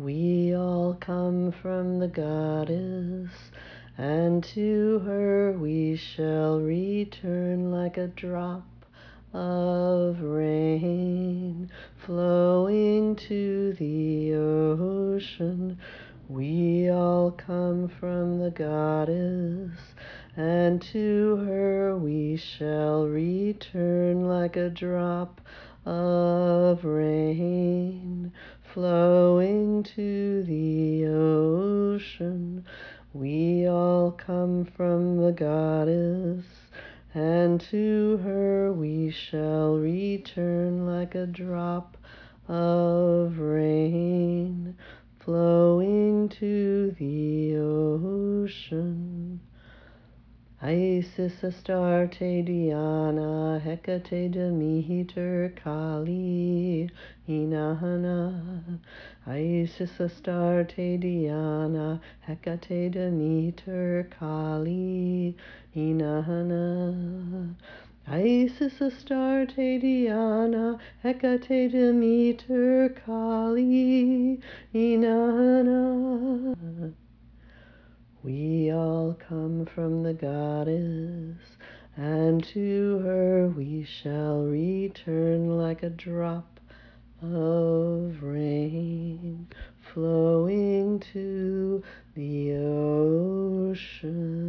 We all come from the goddess, and to her we shall return like a drop of rain flowing to the ocean. We all come from the goddess, and to her we shall return like a drop of rain flowing to the ocean. We all come from the goddess, and to her we shall return like a drop of rain flowing to the ocean. Isis, Astarte, Diana, Hecate, Demeter, Kali, Inanna. Isis, Astarte, Diana, Hecate, Demeter, Kali, Inanna. Isis, Astarte, Diana, Hecate, Demeter, Kali, Inanna. We all come from the goddess, and to her we shall return like a drop of rain flowing to the ocean.